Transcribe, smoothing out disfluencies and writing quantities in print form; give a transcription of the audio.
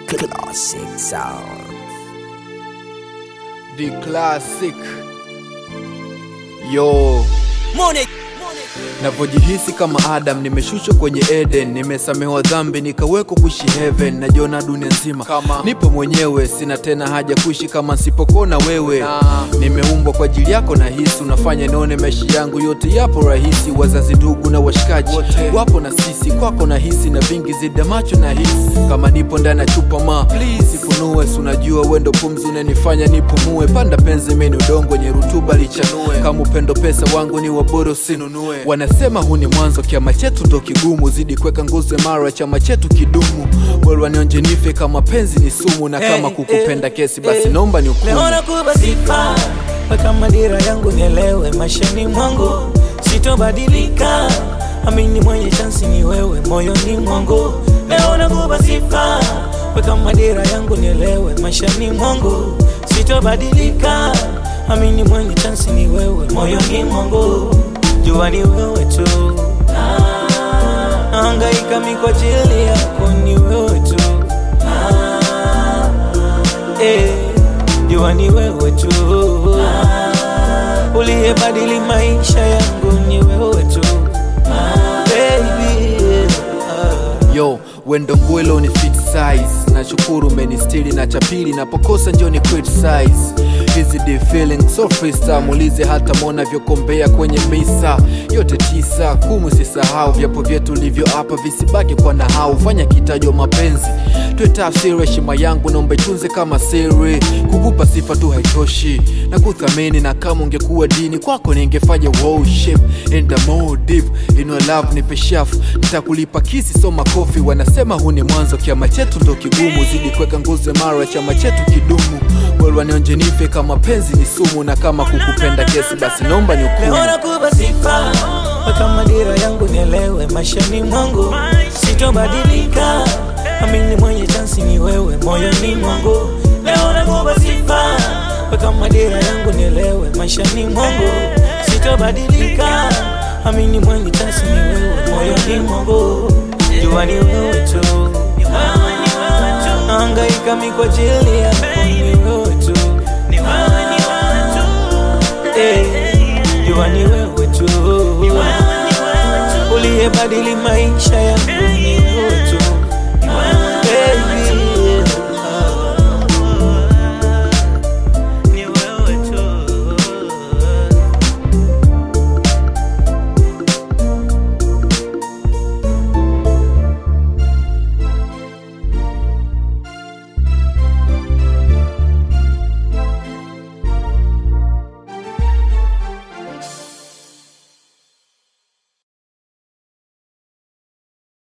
Classic sound. The classic. Yo Money. Navojihisi kama Adam, nimeshushwa kwenye Eden, nimesamehewa dhambi nikawekwa kuishi heaven. Najiona dunia nzima kama nipo mwenyewe, sina tena haja kuishi kama nisipokuona wewe. Nimeumbwa kwa ajili yako, na hisi unafanya nione maisha yangu yote yapo rahisi. Wazazi, ndugu na washikaji wapo na sisi, kwako na hisi na vingi zida macho na hisi kama nipo ndani ya chupa ma please sifunue. Unajua wendo pumzi unanifanya nipumue, panda penzi mimi udongo wenye rutuba lichanue. Kama upendo pesa wangu ni wabora usinunue. Wanasema huu ni mwanzo, kiama chetu ndo kigumu, zidi kweka nguzo mara chama chetu kidumu. Wewe wanionje nife kama penzi ni sumu, na kama kukupenda kesi basi naomba ni hukumu. Naona kubasifa kama dira yangu nielewe maishani mwangu, sitobadilika, amini mwenye chance ni wewe moyoni mwangu. Naona kubasifa kama dira yangu nielewe maishani mwangu, sitobadilika, amini mwenye chance ni wewe moyoni mwangu. Jua ni wewe tu, nahangaika mimi kwa ajili yako, ni wewe tu. Jua ni wewe tu, uliyebadili maisha yangu, ni wewe tu baby. Yo, wendo nguelo ni fit size, nashukuru umenistiri na chapili, napokosa njoo ni criticize. Hizi the feeling so freestyle, muulize hata mona vyokombea kwenye misa. Yote 9, 10 sisahau, vyapo vyetu livyo hapa visibaki kwa nahau. Fanya kitajo mapenzi, tuwe tafsiri, heshima yangu naomba itunze kama siri. Kukupa sifa tu haitoshi, na kuthamini, na kama ungekuwa dini kwako ningefanya worship. And the more deep in your love nipe shafu, nitakulipa kisi so makofi. Wanasema huu ni mwanzo, kiama chetu ndo kigumu, zidi kweka nguzo mara chama chetu kidumu. Wewe wanionje nife kama penzi ni sumu, na kama kukupenda kesi basi naomba ni hukumu. Naona kubasifa kama dira yangu nielewe maishani mwangu, sitobadilika, amini mwenye chance ni wewe moyoni mwangu. Naona kubasifa kama dira yangu nielewe maishani mwangu, sitobadilika, amini mwenye chance ni wewe moyoni mwangu. Jua ni wewe tu, nahangaika mimi kwa ajili yako, ni wewe tu. Jua ni wewe tu, uliyebadili maisha yangu.